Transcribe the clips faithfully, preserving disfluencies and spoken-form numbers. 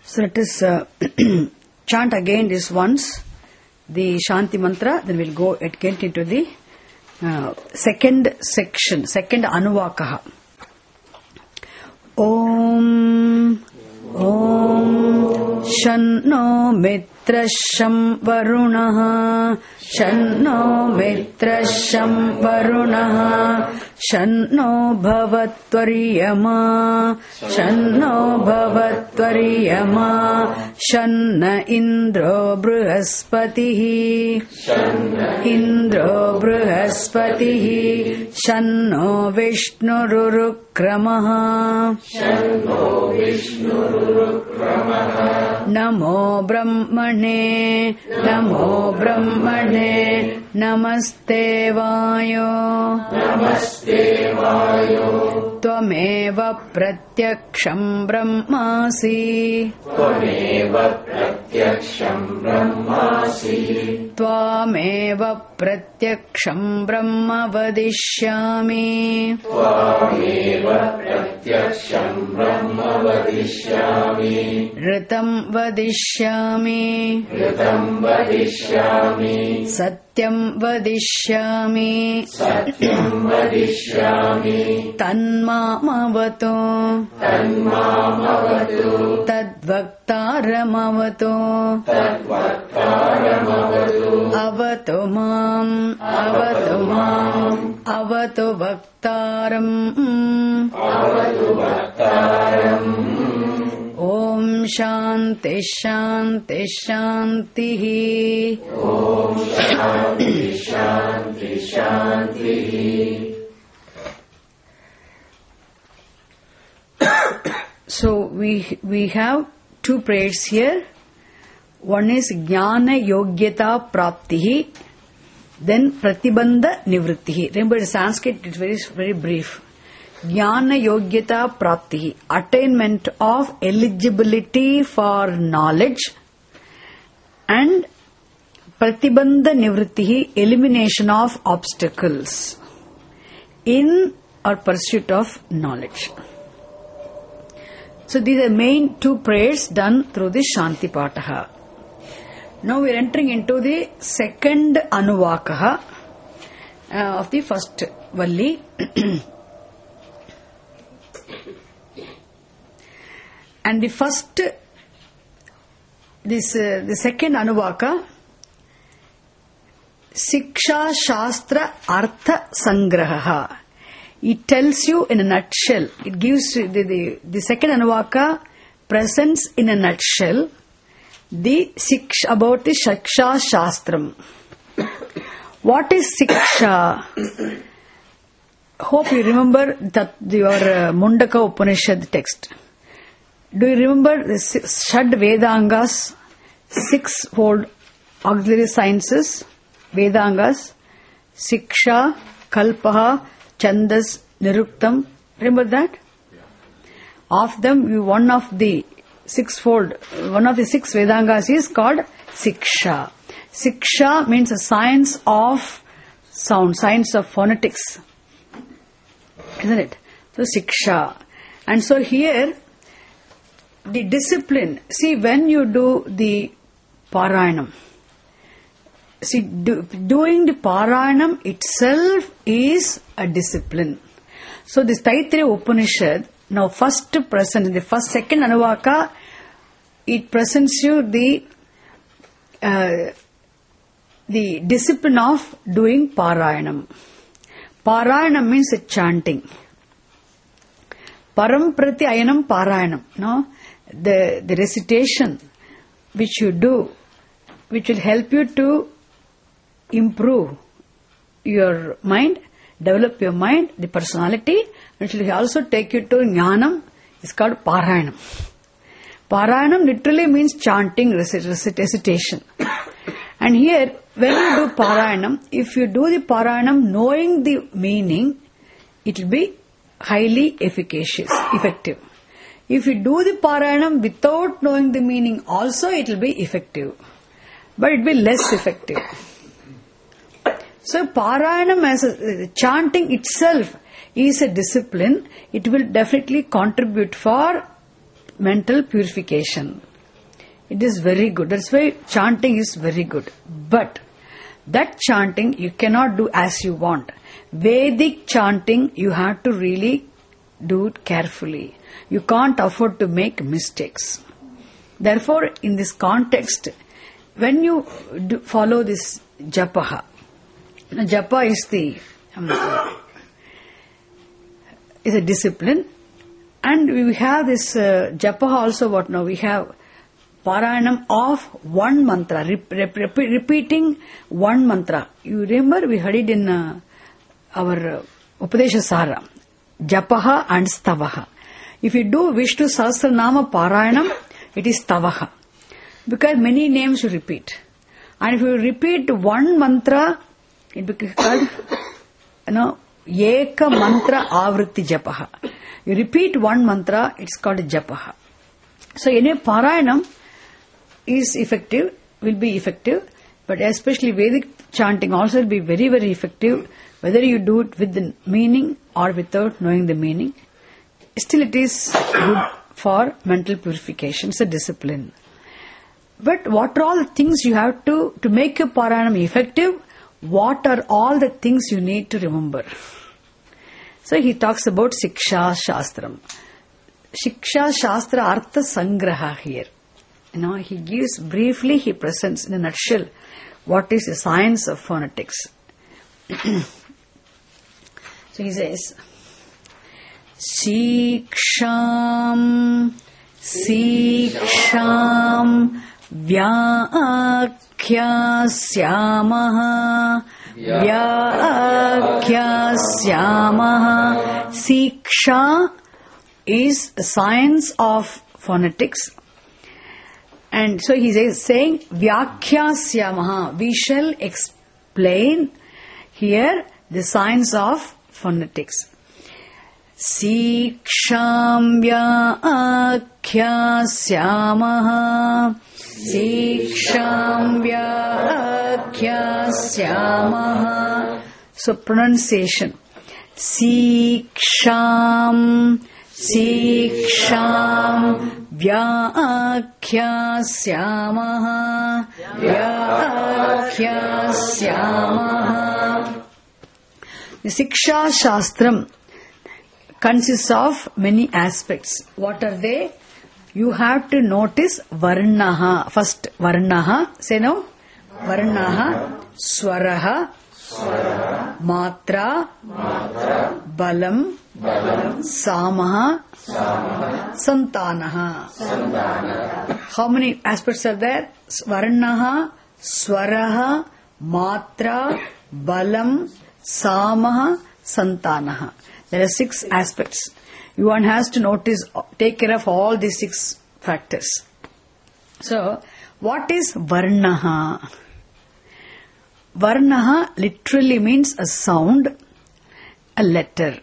So let us uh, chant again this once, the Shanti mantra, then we'll go again into the uh, second section, second Anuvakaha. Om Om Shanno Mitrasham Varunaha Shanno Mitrasham Varunaha Shanno Bhavatvariyama Shanno Bhavatvariyama Shanna Indro Brihaspatihi Shanna Indro Brihaspatihi Shanno Vishnururukkramaha Shanno Vishnururukkramaha Namo Brahmane Namo Brahmane Namaste Vayo Namaste Vayo Tvameva Pratyaksham Brahmasi Tvameva Pratyaksham Brahmasi Tvameva Pratyaksham Brahma Vadishyami Tvameva Pratyaksham Brahma Vadishyami Ritam Vadishyami Ritam Vadishyami Satyam Vadishyami Satyam Vadishyami Tanmamavato Tanmamavato Tadvaktaramavato Tadvaktaramavato Avato Mam Avato Mam Avato Vaktaram Avato Vaktaram Om Shanti Shanti Shanti Om Shanti Shanti Shanti. So we we have two prayers here. One is Jnana Yogyata Praptihi, then Pratibandha Nivrittihi. Remember in Sanskrit it's very very brief. Jnana Yogyata Praptihi, attainment of eligibility for knowledge, and Pratibandha Nivrittihi, elimination of obstacles in or pursuit of knowledge. So these are main two prayers done through the Shanti Pataha. Now we are entering into the second Anuvakaha uh, of the first Valli. And the first, this uh, the second Anuvaka, Siksha Shastra Artha Sangraha. It tells you in a nutshell, it gives the, the, the second Anuvaka presents in a nutshell the Siksha, about the Siksha Shastram. What is Siksha? Hope you remember that your uh, Mundaka Upanishad text. Do you remember the Shad Vedangas, six-fold auxiliary sciences, Vedangas, Siksha, Kalpaha, Chandas, Niruktam? Remember that? Yeah. Of them, one of the six-fold, one of the six Vedangas is called Siksha. Siksha means a science of sound, science of phonetics. Isn't it? So Siksha. And so here, the discipline, see when you do the Parayanam, see do, doing the Parayanam itself is a discipline. So this Taittiriya Upanishad, now first present, in the first, second Anuvaka, it presents you the uh, the discipline of doing Parayanam. Parayanam means a chanting. Param Prati Ayanam Parayanam. No? The, the recitation which you do, which will help you to improve your mind, develop your mind, the personality, which will also take you to Jnanam, is called Parayanam. Parayanam literally means chanting, recitation. And here, when you do Parayanam, if you do the Parayanam knowing the meaning, it will be highly efficacious, effective. If you do the Parayanam without knowing the meaning also, it will be effective. But it will be less effective. So Parayanam as a, chanting itself is a discipline. It will definitely contribute for mental purification. It is very good. That's why chanting is very good. But that chanting you cannot do as you want. Vedic chanting you have to really do it carefully. You can't afford to make mistakes. Therefore, in this context, when you do follow this japaha, japa is the um, is a discipline, and we have this uh, japaha also. What now we have Parayanam of one mantra, rep, rep, rep, repeating one mantra. You remember we heard it in uh, our uh, Upadesha Sara, japaha and stavaha. If you do Vishnu Sahasranama Parayanam, it is stavaha. Because many names you repeat. And if you repeat one mantra, it becomes called, you know, Eka Mantra Avritti Japaha. You repeat one mantra, it's called Japaha. So anyway, Parayanam is effective, will be effective, but especially Vedic chanting also will be very, very effective, whether you do it with the meaning or without knowing the meaning. Still it is good for mental purification, it's a discipline. But what are all the things you have to, to make your Parayanam effective, what are all the things you need to remember? So he talks about Siksha Shastram. Siksha Shastra Artha Sangraha here. You know, he gives briefly, he presents in a nutshell what is the science of phonetics. So he says, Siksham, Siksham, Vyakyasyamaha, Vyakyasyamaha. Siksha is the science of phonetics. And so he is saying, Vyakyasyamaha. We shall explain here the science of phonetics. Siksham Vyakyasyamaha. Siksham Vyakyasyamaha. So pronunciation. Siksham, Siksham Vyakyasyamaha, Vyakyasyamaha. The Siksha Shastram consists of many aspects. What are they? You have to notice Varnaha. First, Varnaha. Say no. Varnaha, Swaraha, Matra, Balam, Samaha, Santanaha. How many aspects are there? Varnaha, Swaraha, Matra, Balam, Samaha, Santanaha. There are six aspects. One has to notice, take care of all these six factors. So, what is Varnaha? Varnaha literally means a sound, a letter.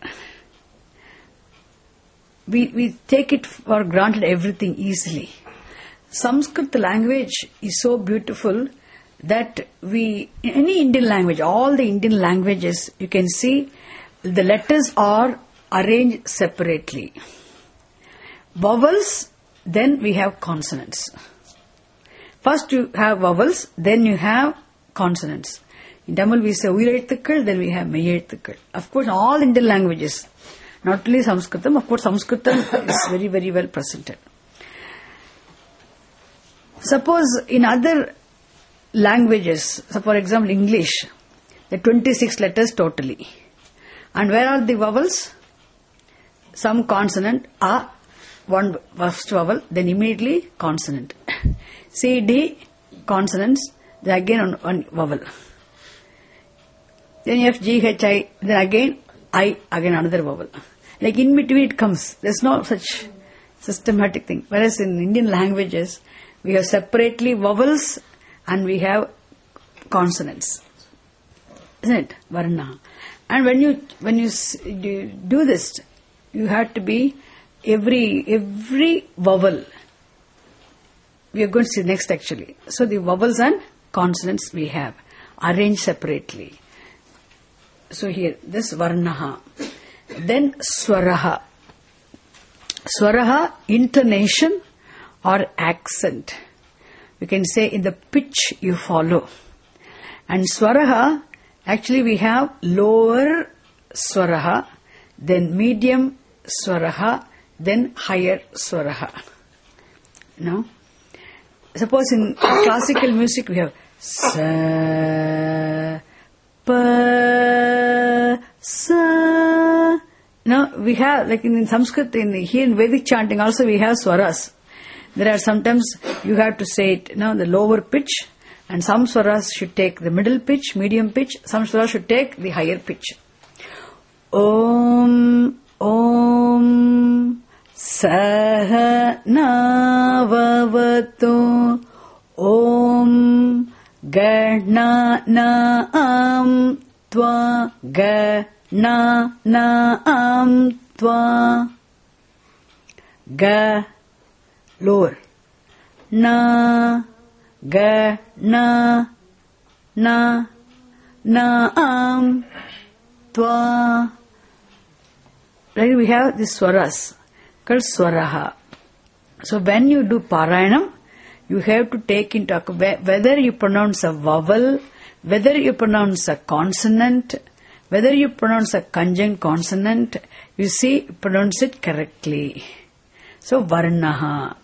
We, we take it for granted everything easily. Sanskrit language is so beautiful that we, in any Indian language, all the Indian languages, you can see the letters are arranged separately. Vowels, then we have consonants. First you have vowels, then you have consonants. In Tamil we say Uyirezhuthukal, then we have Meyyezhuthukal. Of course, all Indian languages, not only Sanskritam, of course Sanskritam is very, very well presented. Suppose in other languages, so for example English, the twenty-six letters totally. And where are the vowels? Some consonant, A, one first vowel, then immediately consonant. C, D, consonants, then again one vowel. Then F, G, H, I, then again I, again another vowel. Like in between it comes. There's no such systematic thing. Whereas in Indian languages, we have separately vowels and we have consonants. Isn't it? Varna. And when you when you do this, you have to be every every vowel. We are going to see next actually. So the vowels and consonants we have arranged separately. So here this Varnaha. Then Swaraha. Swaraha, intonation or accent. you can say in the pitch you follow. And swaraha, actually we have lower swaraha, then medium swaraha, then higher swaraha. No? Suppose in classical music we have sa, pa, sa. Now we have, like in Sanskrit, in here in Vedic chanting also we have swaras. There are sometimes you have to say it, you know, the lower pitch, and some swaras should take the middle pitch, medium pitch, some swaras should take the higher pitch. Om, Om, Sahanavatu, Om, Gananam, Tva, Gananam. Na na am tva ga lower na ga na na na am tva. Right, we have these swaras called swaraha. So when you do Parayanam, you have to take into account whether you pronounce a vowel, whether you pronounce a consonant, whether you pronounce a conjunct consonant, you see, pronounce it correctly. So, varnaha.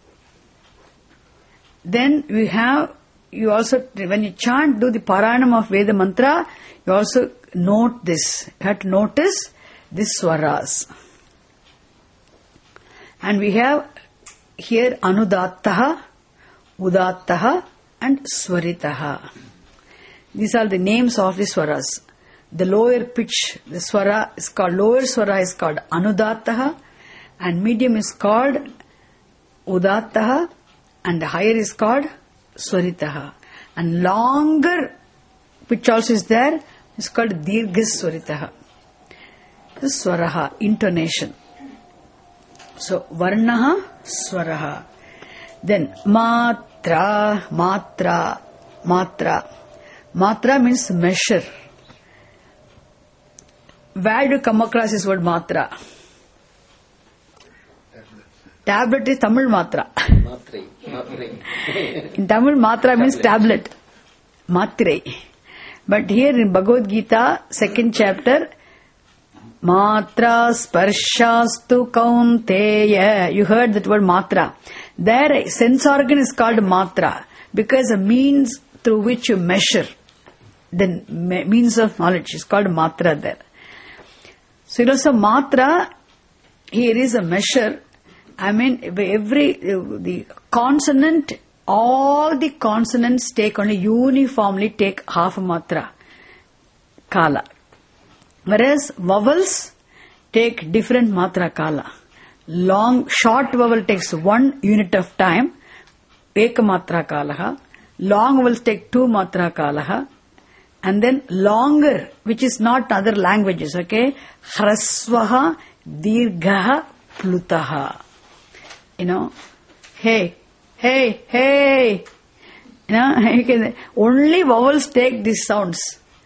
Then we have, you also, when you chant, do the Parayanam of Veda mantra, you also note this. You have to notice these swaras. And we have here Anudattaha, Udattaha and Swaritaha. These are the names of the swaras. The lower pitch, the swara is called, lower swara is called Anudattaha, and medium is called Udattaha, and the higher is called Swaritaha. And longer pitch also is there, is called Dirgha Swaritaha. The swaraha, intonation. So, Varnaha, Swaraha. Then, Matra, Matra, Matra. Matra means measure. Where do you come across this word matra? Tablet is Tamil matra. Matrai. Matrai. In Tamil, matra means tablet. Matrai. But here in Bhagavad Gita, second chapter, Matra sparshastu kaunteya. You heard that word matra. There, sense organ is called matra because a means through which you measure. The means of knowledge is called matra there. So, you know, so matra, here is a measure. I mean, every, the consonant, all the consonants take only uniformly take half a matra, kala. Whereas vowels take different matra kala. Long, short vowel takes one unit of time, eka matra kalaha. Long vowels take two matra kalaha. And then longer, which is not other languages, okay? Hrasvaha, dirghaha, plutaha. You know, hey, hey, hey. You know, you can, only vowels take these sounds.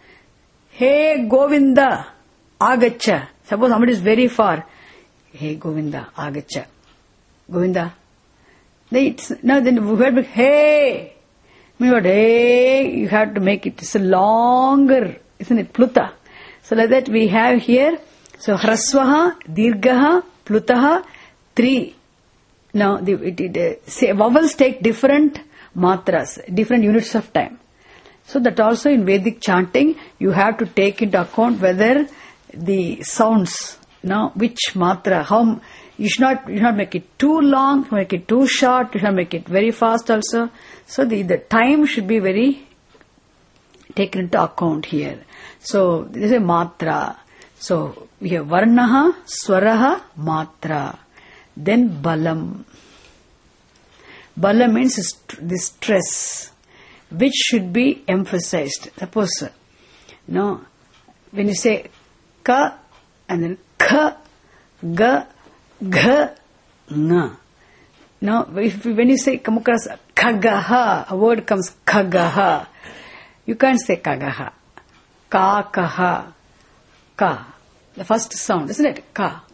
Hey, Govinda, agacha. Suppose somebody is very far. Hey, Govinda, agacha. Govinda. Then it's, no, then we heard, hey. Hey, you have to make it it's a longer, isn't it? Pluta. So like that we have here, so Hrasvaha, Dirghaha, Plutaha, three. Now, the, it, it, uh, say, vowels take different matras, different units of time. So that also in Vedic chanting, you have to take into account whether the sounds, now which matra, how, you should not, you should not make it too long, make it too short, you should not make it very fast also. So the, the time should be very taken into account here. So this is a matra. So we have varnaha, swaraha, matra. Then balam. Balam means the stress, which should be emphasized. Suppose, no, when you say ka and then ka, ga, gha, nga. Now, if, when you say come across kagaha, a word comes kagaha, you can't say kagaha. Ka, kaha, ka. The first sound, isn't it? Ka.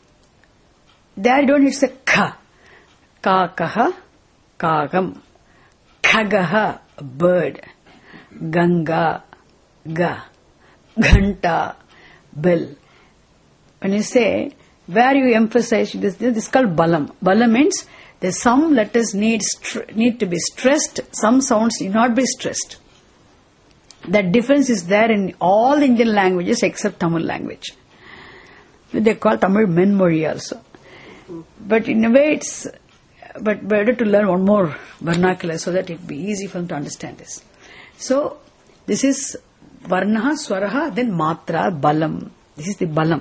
There you don't need to say ka. Ka, kaha, kagam. Khagaha, a bird. Ganga, ga. Ghanta, bell. When you say, where you emphasize this, this is called balam. Balam means there's some letters need need to be stressed, some sounds need not be stressed. That difference is there in all Indian languages except Tamil language. They call Tamil Menmozhi also. But in a way it's but better to learn one more vernacular so that it will be easy for them to understand this. So this is Varnaha, Swaraha, then Matra, Balam. This is the Balam.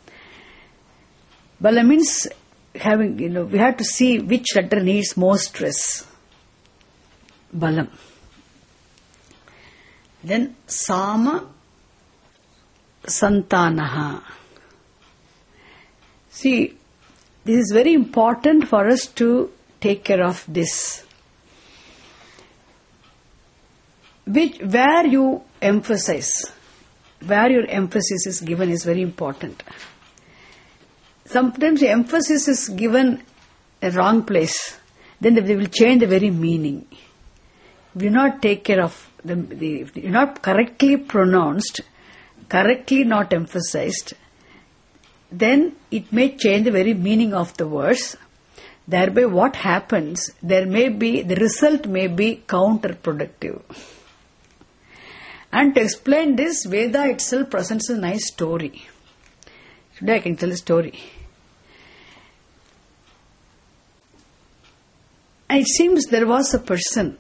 Balam means having, you know, we have to see which letter needs more stress. Balam. Then Sama, Santanaha. See, this is very important for us to take care of this. Which, where you emphasize, where your emphasis is given is very important. Sometimes the emphasis is given a wrong place, then they will change the very meaning. If you do not take care of the, the if you are not correctly pronounced, correctly not emphasized, then it may change the very meaning of the words. Thereby what happens, there may be, the result may be counterproductive. And to explain this, Veda itself presents a nice story. Today I can tell a story. And it seems there was a person,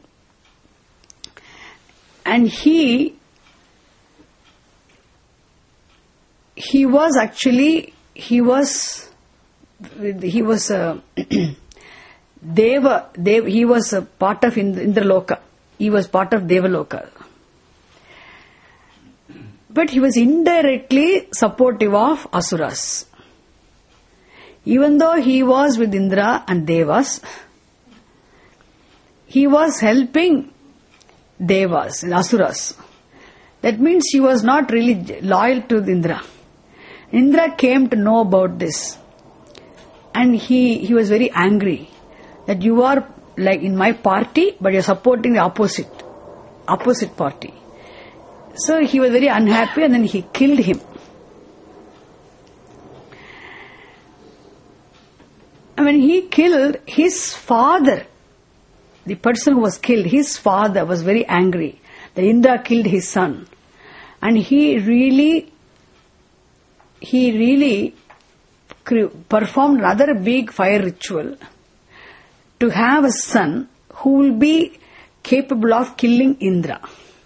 and he he was actually he was he was a Deva, Deva he was a part of Indraloka. He was part of Devaloka. But he was indirectly supportive of Asuras. Even though he was with Indra and Devas, he was helping Devas, Asuras. That means he was not really loyal to Indra. Indra came to know about this. And he, he was very angry that you are like in my party, but you are supporting the opposite, opposite party. So he was very unhappy and then he killed him. And when he killed his father, the person who was killed, his father was very angry that Indra killed his son. And he really, he really performed rather big fire ritual to have a son who will be capable of killing Indra.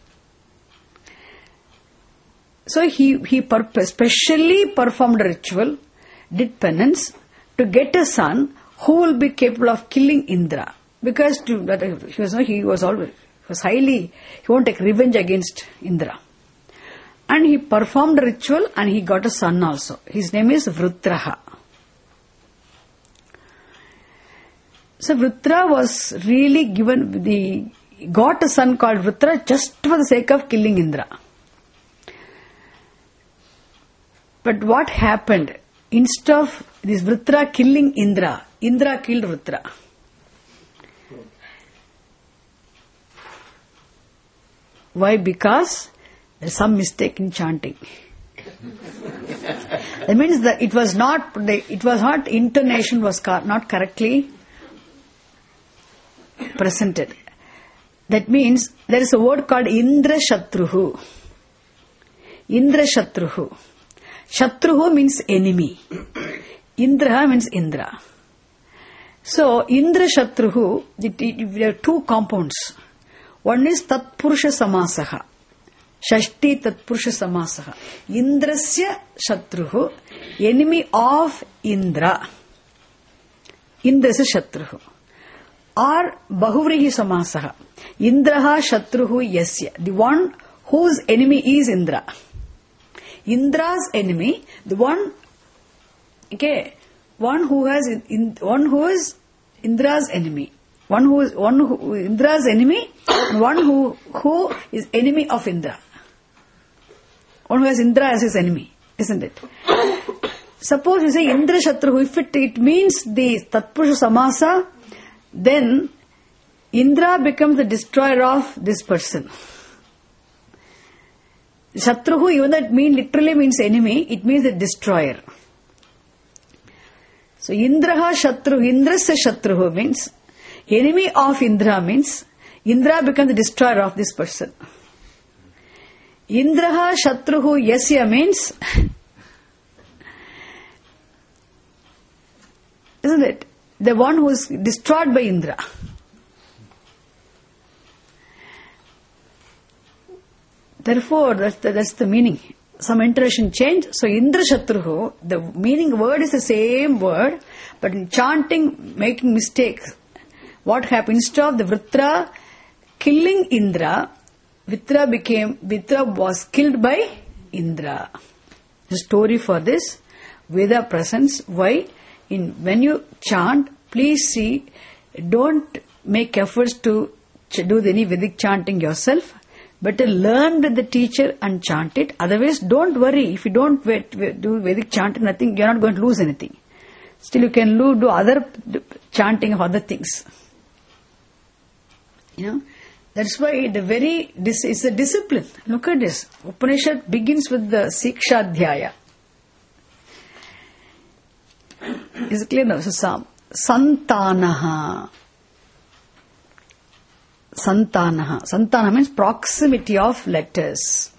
So he, he specially performed a ritual, did penance, to get a son who will be capable of killing Indra. Because to, he was he was always was highly he won't take revenge against Indra. And he performed a ritual and he got a son also. His name is Vrutraha. So Vrutra was really given the got a son called Vrutra just for the sake of killing Indra. But what happened? Instead of this Vrutra killing Indra, Indra killed Vrutra. Why? Because there is some mistake in chanting. That means that it was not the, it was not intonation was not correctly presented. That means there is a word called Indra Shatruhu. Indra Shatruhu. Shatruhu means enemy. Indra means Indra. So Indra Shatruhu, there are two compounds. One is Tatpurusha Samasaha. Shashti Tatpurusha Samasaha. Indrasya Shatruhu, enemy of Indra. Indrasya Shatruhu. Or Bahuvrihi Samasaha. Indraha Shatruhu Yasya. The one whose enemy is Indra. Indra's enemy, the one, okay, one who has, in, one who is Indra's enemy. One who is one who Indra's enemy, and one who who is enemy of Indra. One who has Indra as his enemy, isn't it? Suppose you say Indra Shatruhu, if it, it means the Tatpurusha Samasa, then Indra becomes the destroyer of this person. Shatruhu, even though it mean, literally means enemy, it means the destroyer. So Indraha Shatruhu, Indrasya Shatruhu means enemy of Indra means Indra becomes the destroyer of this person. Indraha Shatruhu Yasya means, isn't it? The one who is destroyed by Indra. Therefore, that's the, that's the meaning. Some iteration change. So, Indra Shatruhu, the meaning word is the same word, but in chanting, making mistakes. What happened? Instead of the Vritra killing Indra, Vritra became, Vritra was killed by Indra. The story for this, Veda presents why in when you chant, please see, don't make efforts to ch- do any Vedic chanting yourself. Better learn with the teacher and chant it. Otherwise, don't worry. If you don't wait, wait, do Vedic chanting, nothing, you're not going to lose anything. Still, you can do, do other chanting of other things. You know, that's why the very, this is a discipline. Look at this. Upanishad begins with the Siksha Dhyaya. Is it clear now? So, Sam. Santanaha. Santanaha. Santana means proximity of letters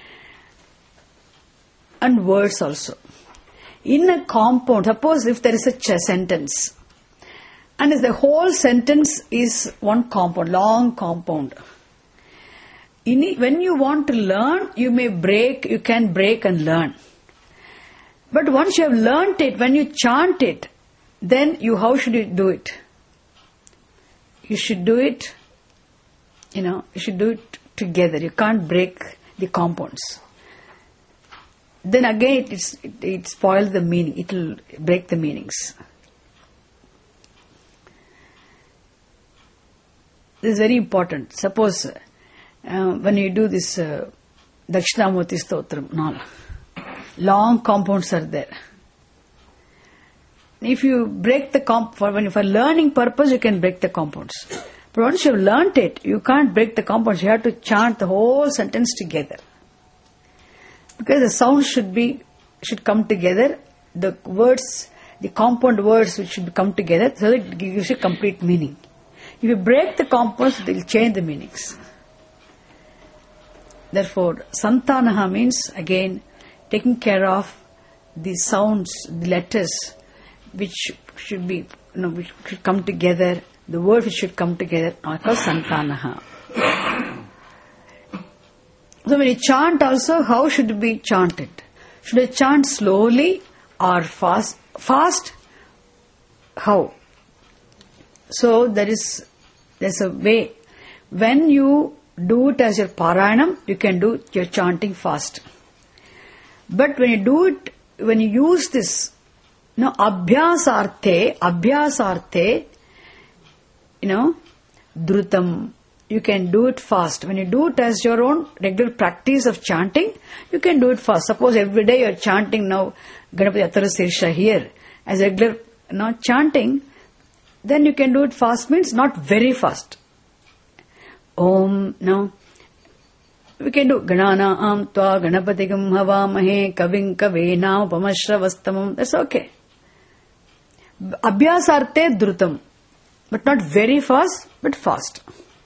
and words also. In a compound, suppose if there is a sentence and if the whole sentence is one compound, long compound. In, when you want to learn, you may break, you can break and learn. But once you have learnt it, when you chant it, then you, how should you do it? You should do it You know, you should do it together. You can't break the compounds. Then again, it, is, it, it spoils the meaning. It will break the meanings. This is very important. Suppose uh, when you do this uh, Dakshinamurti Stotram, no, long compounds are there. If you break the comp for when for learning purpose, you can break the compounds. But once you have learnt it, you can't break the compounds. You have to chant the whole sentence together. Because the sound should be, should come together. The words, the compound words which should come together so that it gives you complete meaning. If you break the compounds, it will change the meanings. Therefore, Santanaha means, again, taking care of the sounds, the letters, which should be, you know, which should come together. The word which should come together are called Santanaha. So when you chant also, how should it be chanted? Should I chant slowly or fast? Fast? How? So there is there's a way. When you do it as your Parayanam, you can do your chanting fast. But when you do it, when you use this, you know, Abhyasarthe, Abhyasarthe, you know, Drutam, you can do it fast. When you do it as your own regular practice of chanting, you can do it fast. Suppose every day you are chanting now Ganapati Attara Sirsha here as regular, you know, chanting, then you can do it fast, means not very fast. Om, no. We can do Ganana Am Tva Ganapatigam Havamahe Kavim Kavena Upamashravastamam. That's okay. Abhyasarte Drutam. But not very fast, but fast.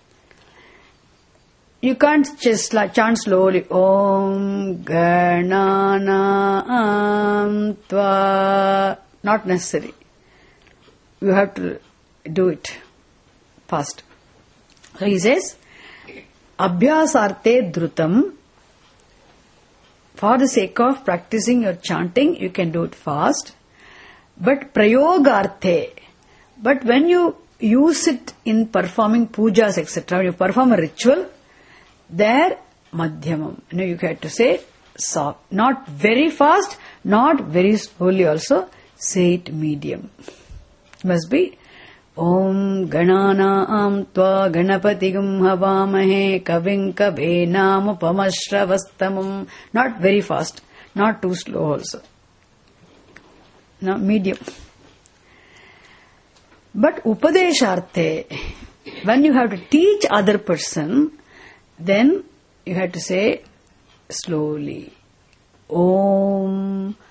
You can't just like chant slowly. Om Ganana Am Tva. Not necessary. You have to do it fast. So he says, Abhyasarte Drutam. For the sake of practicing your chanting, you can do it fast. But Prayogarthe. But when you use it in performing pujas, et cetera, when you perform a ritual, there, Madhyamam. You know, you have to say, soft. Not very fast, not very slowly also. Say it medium. It must be, Om Ganana Am Tva Ganapatigam Havamahe Kavim Kavenam Upamashravastamam. Not very fast, not too slow also. No, medium. But Upadesharthe, When you have to teach other person, then you have to say slowly. Om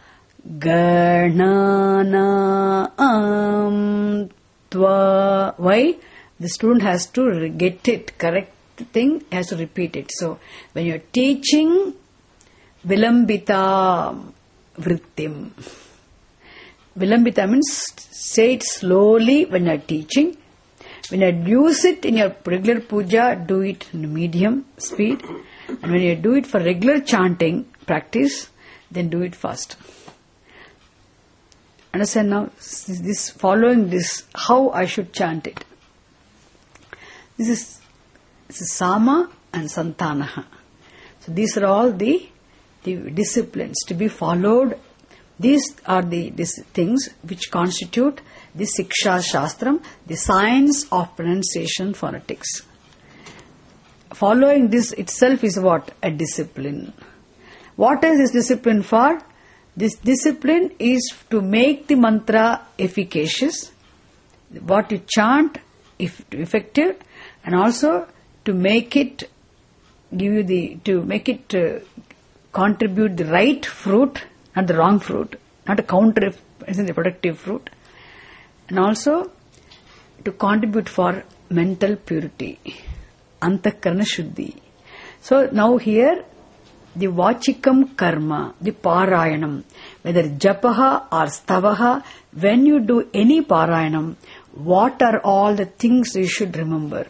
Gananam Tva. Why? The student has to get it, correct thing, has to repeat it. So, when you are teaching, Vilambita Vrittim. Vilambita means say it slowly when you are teaching. When you use it in your regular puja, do it in medium speed. And when you do it for regular chanting practice, then do it fast. Understand now? This following this, how I should chant it. This is, this is Sama and Santanaha. So these are all the, the disciplines to be followed. These are the these things which constitute the Siksha Shastram, the science of pronunciation phonetics. Following this itself is what? A discipline. What is this discipline for? This discipline is to make the mantra efficacious, what you chant if effective, and also to make it give you the to make it uh, contribute the right fruit, not the wrong fruit, not a counter, isn't the productive fruit, and also to contribute for mental purity, antakarana shuddhi. So now here the vachikam karma, the parayanam, whether japaha or stavaha, when you do any parayanam, what are all the things you should remember?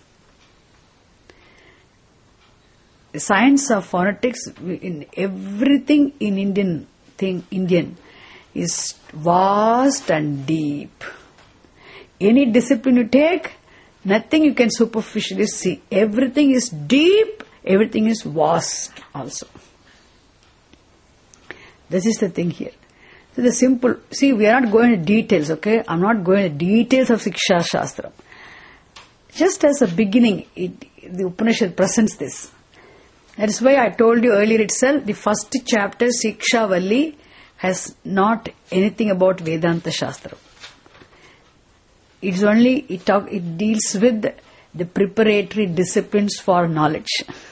The science of phonetics in everything in Indian thing, Indian is vast and deep. Any discipline you take, nothing you can superficially see. Everything is deep, everything is vast also. This is the thing here. So the simple, see, we are not going into details, okay? I'm not going into details of Siksha Shastra. Just as a beginning, it, the Upanishad presents this. That is why I told you earlier itself, the first chapter, Siksha Valli, has not anything about Vedanta Shastra. It's only, it, talk, it deals with the preparatory disciplines for knowledge.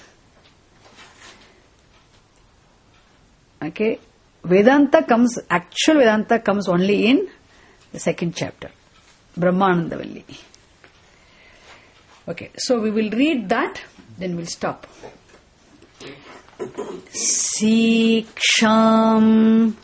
Okay? Vedanta comes, actual Vedanta comes only in the second chapter, Brahmananda Valli. Okay, so we will read that, then we'll stop. Siksham,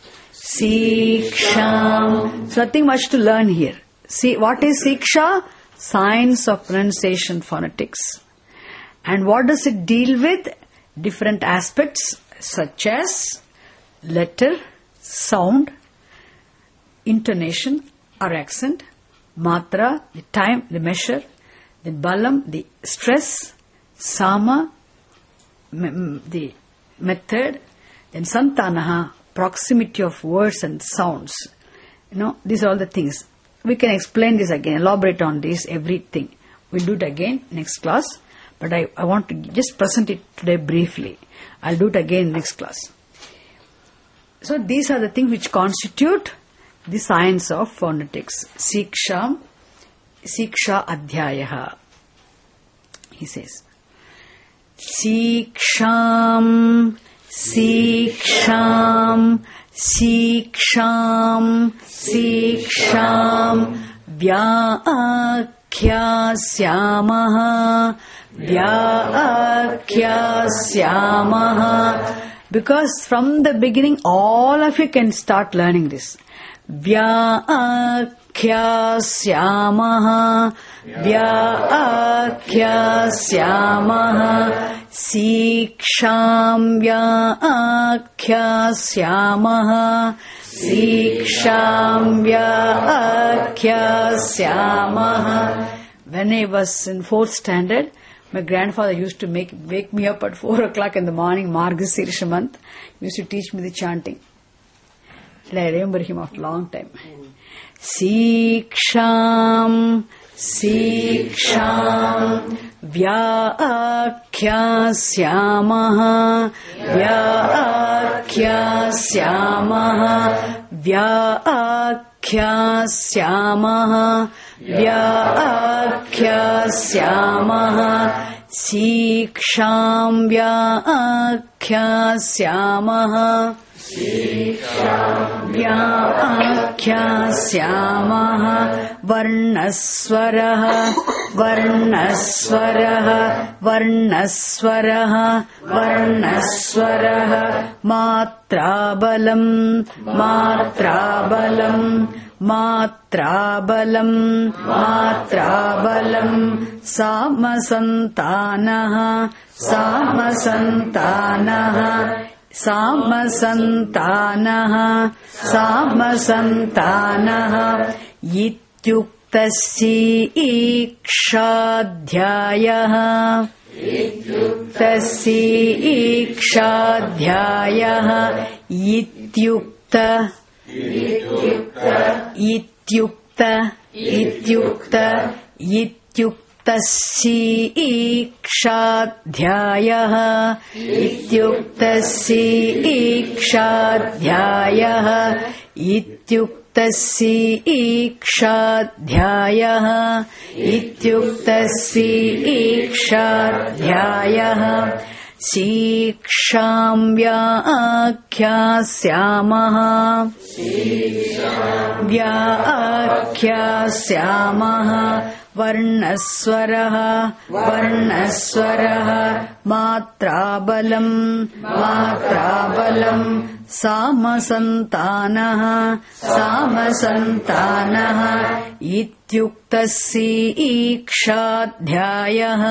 Siksham. So nothing much to learn here. See, what is Siksha? Science of pronunciation phonetics. And what does it deal with? Different aspects such as letter, sound, intonation or accent, matra, the time, the measure, the balam, the stress, sama, the method, then santanaha, proximity of words and sounds. You know, these are all the things. We can explain this again, elaborate on this, everything. We'll do it again next class, but I, I want to just present it today briefly. I'll do it again next class. So these are the things which constitute the science of phonetics. Siksha, Siksha Adhyayaha. He says, Siksham, Siksham, Siksham, Siksham, Vyakyasyamaha, Vyakyasyamaha. Because from the beginning, all of you can start learning this. Vyakyasyamaha, Vyakyasyamaha, Siksham Vyakyasyamaha, Siksham Vyakyasyamaha. When I was in fourth standard, my grandfather used to make wake me up at four o'clock in the morning, Margashirsha month. He used to teach me the chanting. I remember him after a long time. Siksham, Siksham, Vyakyasyamaha, Vyakyasyamaha, Vyakyasyamaha, Vyakyasyamaha, व्याख्यास्यामः सीक्षां व्याख्यास्यामः व्याख्यास्यामः वर्णस्वरः वर्णस्वरः वर्णस्वरः वर्णस्वरः मात्राबलम् मात्राबलम् मात्राबलम् मात्राबलम् सामसन्तानः सामसन्तानः सामसन्तानः सामसन्तानः इत्युक्तस्यैक्षाध्यायः इत्युक्तस्यैक्षाध्यायः इत्युक्त इत्युक्त इत्युक्त इत्युक्तस्यैक्षाध्यायः इत्युक्तस्यैक्षाध्यायः इत्युक्तस्यैक्षाध्यायः इत्युक्तस्यैक्षाध्यायः सीक्षां व्याख्यास्यामः व्याख्यास्यामः वर्णस्वरः वर्णस्वरः मात्राबलम् मात्राबलम् सामसन्तानः सामसन्तानः इत्युक्तस्यैक्षाध्यायः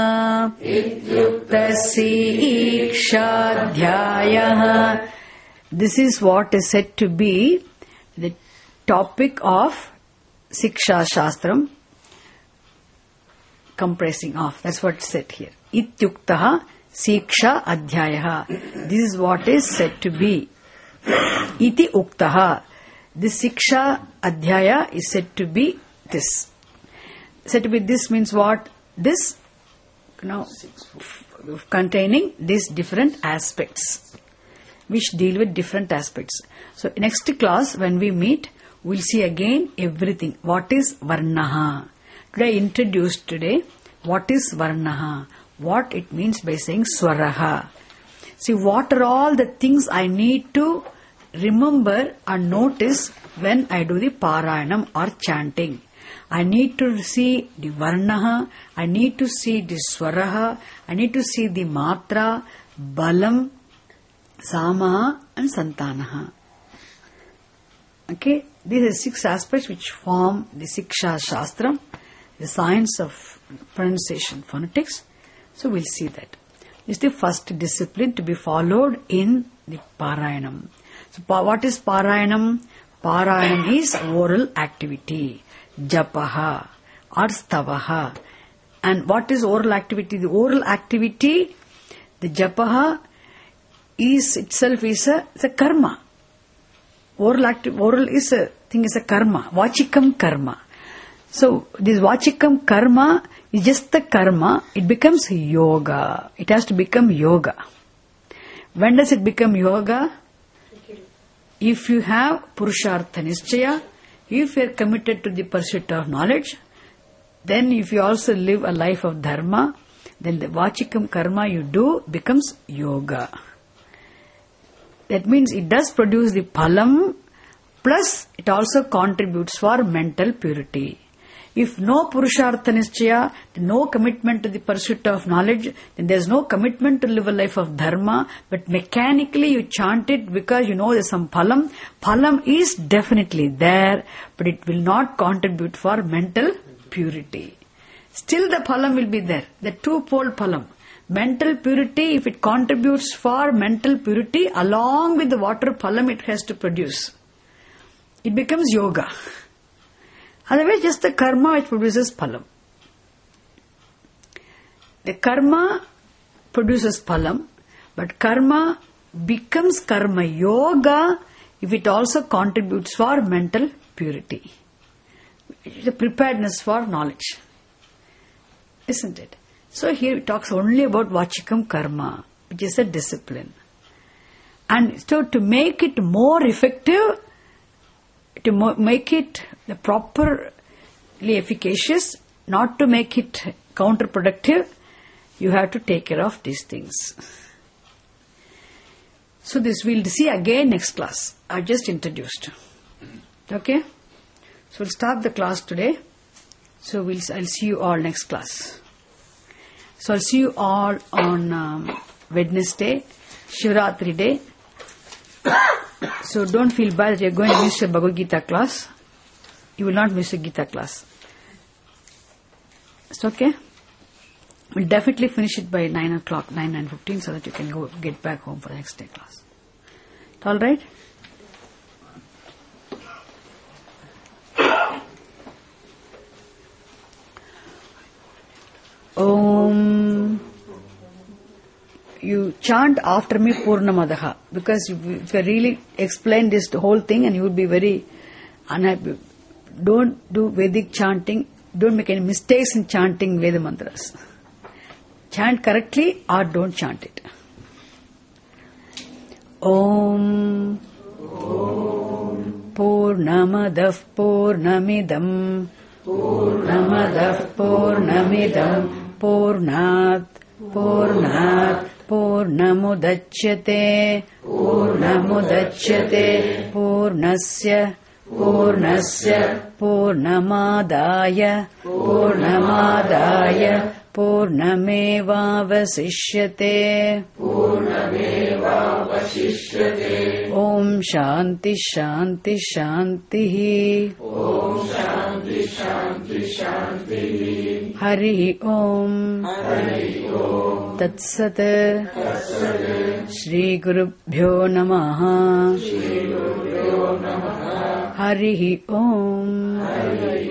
इत्युक्तस्यैक्षाध्यायः. This is what is said to be the topic of Siksha Shastram, comprising of. That's what is said here. Ityuktaha Siksha Adhyayaha. This is what is said to be. Iti Uktaha. This Siksha Adhyaya is said to be this. Said to be this means what? This, you know, containing these different aspects, which deal with different aspects. So next class when we meet, we'll see again everything. What is Varnaha? Today I introduced today what is Varnaha, what it means by saying Swaraha. See, what are all the things I need to remember and notice when I do the Parayanam or chanting. I need to see the Varnaha, I need to see the Swaraha, I need to see the Matra, Balam, Samaha and Santanaha. Okay, these are six aspects which form the Siksha Shastram, the science of pronunciation, phonetics. So we'll see that. This is the first discipline to be followed in the Parayanam. So what is Parayanam? Parayanam is oral activity, Japaha or Stavaha. And what is oral activity? The oral activity, the Japaha, is itself is a, it's a karma. Oral active, oral is a thing is a karma, Vachikam karma. So this Vachikam karma is just the karma, it becomes yoga. It has to become yoga. When does it become yoga? If you have Purushartha Nischaya, if you are committed to the pursuit of knowledge, then if you also live a life of dharma, then the Vachikam karma you do becomes yoga. That means it does produce the phalam, plus it also contributes for mental purity. If no Purushartha Nischaya, no commitment to the pursuit of knowledge, then there is no commitment to live a life of dharma, but mechanically you chant it because you know there is some phalam. Phalam is definitely there, but it will not contribute for mental purity. Still the phalam will be there, the two-fold phalam. Mental purity, if it contributes for mental purity, along with the water phalam it has to produce, it becomes yoga. Otherwise, just the karma which produces phalam. The karma produces phalam, but karma becomes karma yoga if it also contributes for mental purity. The preparedness for knowledge. Isn't it? So here it talks only about Vachikam karma, which is a discipline. And so to make it more effective, to mo- make it the properly efficacious, not to make it counterproductive, you have to take care of these things. So this we'll see again next class. I just introduced. Okay? So we'll stop the class today. So we'll, I'll see you all next class. So I'll see you all on um, Wednesday, Shivratri day. So don't feel bad that you're going to miss your Bhagavad Gita class. You will not miss a Gita class. It's okay? We'll definitely finish it by nine o'clock, nine, nine fifteen, so that you can go get back home for the next day class. All right? Om. You chant after me Purnamadaha, because if I really explain this whole thing and you will be very unhappy. Don't do Vedic chanting. Don't make any mistakes in chanting Veda mantras. Chant correctly or don't chant it. Om. Om. Purnamadah Purnamidam. Purnamadah Purnamidam. Purnat. Purnat. Purnamudachyate. Purnamudachyate. Purnasya. Purnasya. Purnamadaya. Purnamadaya. Purnamevavasishyate. Purnamevavasishyate. Om Shanti Shanti Shanti. Om Shanti Shanti Shanti. Hari Om. Hari Om. Tat Sat. Tat Sat. Shri Gurubhyo Namaha. Shri Gurubhyo Namaha. Hari Om. Hari